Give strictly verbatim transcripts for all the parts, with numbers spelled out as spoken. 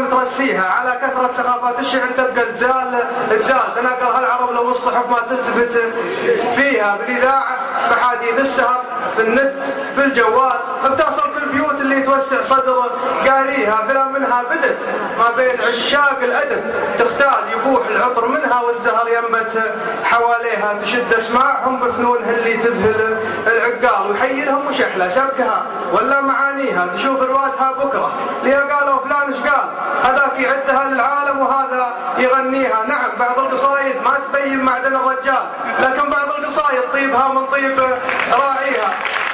دام ترسيها على كثرة سخافات الشعر تبقى تزال تزال تناقلها العرب لو الصحف ما تلتفت فيها بالإذاعة بحديث السهر بالنت بالجوال بتصل كل البيوت اللي توسع صدر قاريها بلا منها بدت ما بين عشاق الأدب تختال يفوح العطر منها والزهر ينبت حواليها تشد اسماعهم بفنونها اللي تذهل العقال ويحيرهم وش احلى سبكها ولا معانيها تشوف رواتها بكره ليها قالوا فلان ايش قال هذاك يعدها للعالم وهذا يغنيها. نعم بعض القصايد ما تبين معدن الرجال لكن بعض القصايد طيبها من طيب راعيها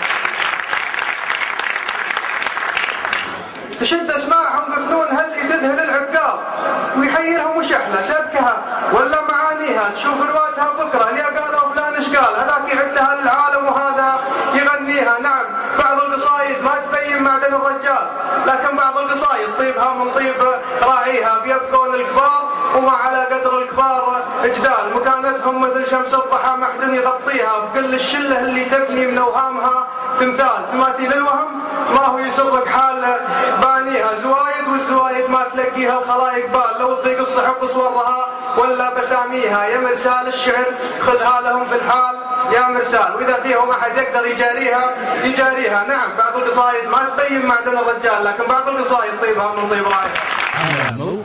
تشد اسماعهم بفنونها اللي تذهل العقال ويحيرهم وش احلى سبكها ولا معانيها تشوف رواتها بكره ليها قالوا فلان ايش قال هذاك يعدها للعالم وهذا يغنيها. نعم بعض القصايد ما تبين معدن الرجال لكن بعض القصايد طيبها من طيب راعيها بيبقون الكبار وما على قدر الكبار اجدال مكانتهم مثل شمس الضحى ما حد يغطيها وكل الشله اللي تبني من اوهامها تمثال تماثيل الوهم ما هو يسرك حال بانيها زوايد والزوايد ما تلاقيها الخلايق بال لو تضيق الصحف صورها ولا بساميها يا مرسال الشعر خذها لهم في الحال يا مرسال واذا فيهم احد يقدر يجاريها يجاريها. نعم بعض القصايد ما تبين معدن الرجال لكن بعض القصايد طيبها من طيب راعيها.